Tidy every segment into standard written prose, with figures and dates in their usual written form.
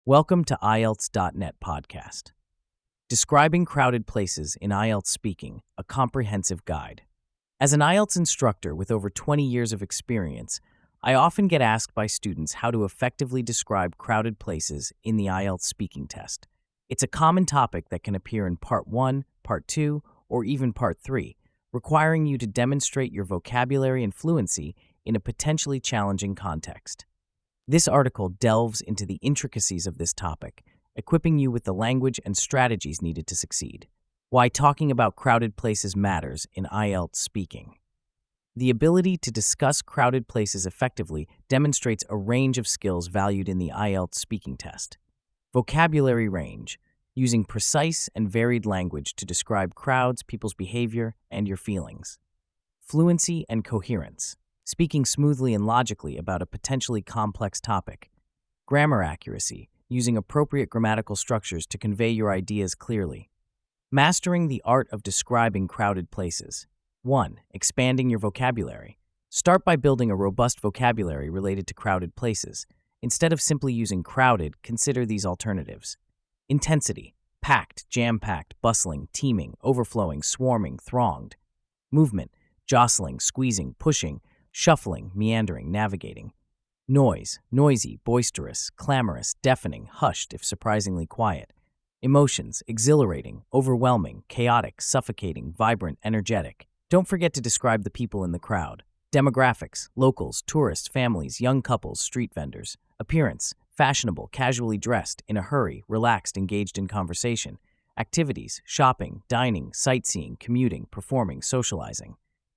Welcome to IELTS.net podcast. Describing crowded places in IELTS speaking, a comprehensive guide. As an IELTS instructor with over 20 years of experience, I often get asked by students how to effectively describe crowded places in the IELTS speaking test. It's a common topic that can appear in Part 1, Part 2, or even Part 3, requiring you to demonstrate your vocabulary and fluency in a potentially challenging context. This article delves into the intricacies of this topic, equipping you with the language and strategies needed to succeed. Why talking about crowded places matters in IELTS speaking. The ability to discuss crowded places effectively demonstrates a range of skills valued in the IELTS speaking test. Vocabulary range, using precise and varied language to describe crowds, people's behavior, and your feelings. Fluency and coherence, speaking smoothly and logically about a potentially complex topic. Grammar accuracy, using appropriate grammatical structures to convey your ideas clearly. Mastering the art of describing crowded places. 1. Expanding your vocabulary. Start by building a robust vocabulary related to crowded places. Instead of simply using crowded, consider these alternatives. Intensity, packed, jam-packed, bustling, teeming, overflowing, swarming, thronged. Movement, jostling, squeezing, pushing, shuffling, meandering, navigating. Noise, noisy, boisterous, clamorous, deafening, hushed if surprisingly quiet. Emotions, exhilarating, overwhelming, chaotic, suffocating, vibrant, energetic. Don't forget to describe the people in the crowd. Demographics, locals, tourists, families, young couples, street vendors. Appearance, fashionable, casually dressed, in a hurry, relaxed, engaged in conversation. Activities, shopping, dining, sightseeing, commuting, performing, socializing.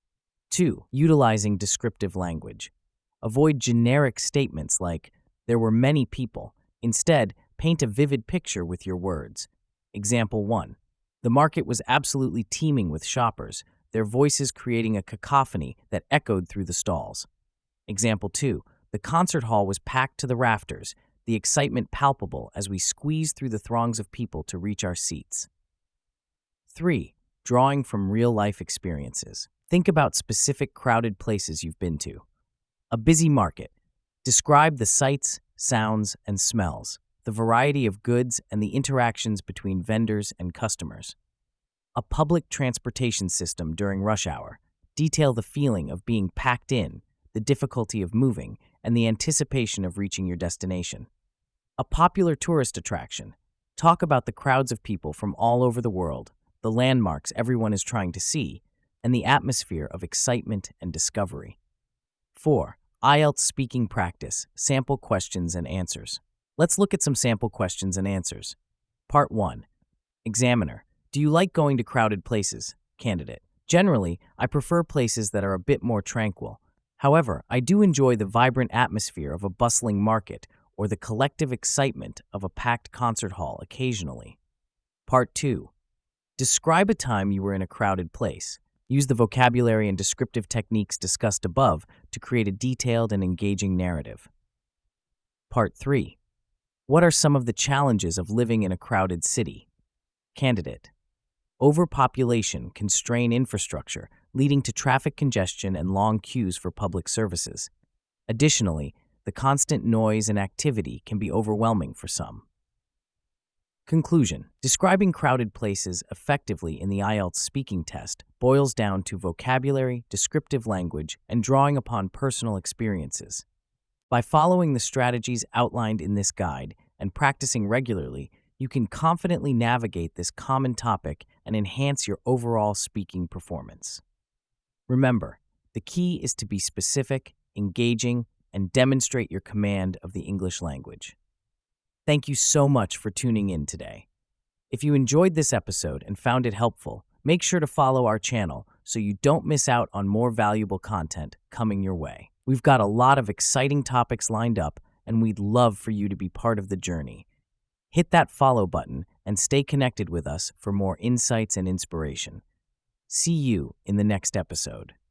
2. Utilizing descriptive language. Avoid generic statements like, "There were many people." Instead, paint a vivid picture with your words. Example 1. The market was absolutely teeming with shoppers, their voices creating a cacophony that echoed through the stalls. Example 2. The concert hall was packed to the rafters, the excitement palpable as we squeezed through the throngs of people to reach our seats. 3. Drawing from real-life experiences. Think about specific crowded places you've been to. A busy market. Describe the sights, sounds, and smells, the variety of goods, and the interactions between vendors and customers. A public transportation system during rush hour. Detail the feeling of being packed in, the difficulty of moving, and the anticipation of reaching your destination. A popular tourist attraction. Talk about the crowds of people from all over the world, the landmarks everyone is trying to see, and the atmosphere of excitement and discovery. 4. IELTS speaking practice, sample questions and answers. Let's look at some sample questions and answers. Part 1. Examiner. Do you like going to crowded places? Candidate. Generally, I prefer places that are a bit more tranquil. However, I do enjoy the vibrant atmosphere of a bustling market or the collective excitement of a packed concert hall occasionally. Part 2. Describe a time you were in a crowded place. Use the vocabulary and descriptive techniques discussed above to create a detailed and engaging narrative. Part 3. What are some of the challenges of living in a crowded city? Candidate. Overpopulation can strain infrastructure, leading to traffic congestion and long queues for public services. Additionally, the constant noise and activity can be overwhelming for some. Conclusion. Describing crowded places effectively in the IELTS speaking test boils down to vocabulary, descriptive language, and drawing upon personal experiences. By following the strategies outlined in this guide and practicing regularly, you can confidently navigate this common topic and enhance your overall speaking performance. Remember, the key is to be specific, engaging, and demonstrate your command of the English language. Thank you so much for tuning in today. If you enjoyed this episode and found it helpful, make sure to follow our channel so you don't miss out on more valuable content coming your way. We've got a lot of exciting topics lined up, and we'd love for you to be part of the journey. Hit that follow button and stay connected with us for more insights and inspiration. See you in the next episode.